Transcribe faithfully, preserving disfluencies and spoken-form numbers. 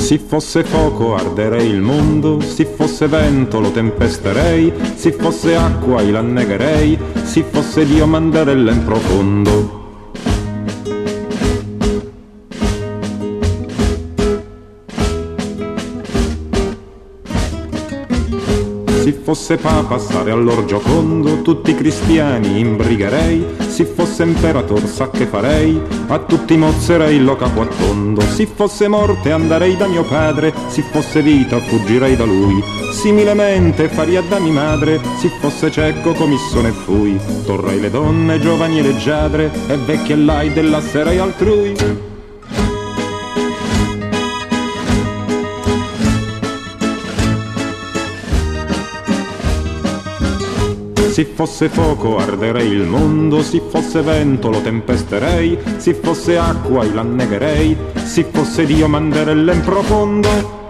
Se fosse fuoco arderei il mondo, se fosse vento lo tempesterei, se fosse acqua io l'annegherei, se fosse Dio manderella in profondo. Se fosse papa stare all'orgiocondo, tutti i cristiani imbrigherei, se fosse imperator sa che farei, a tutti mozzerei lo capo a tondo. Se fosse morte andrei da mio padre, se fosse vita fuggirei da lui, similemente faria da mia madre, se fosse cieco commisso ne fui, torrei le donne giovani e leggiadre, e vecchie lai della serei altrui. Se fosse fuoco arderei il mondo, se fosse vento lo tempesterei, se fosse acqua io l'annegherei, se fosse Dio manderella in profondo.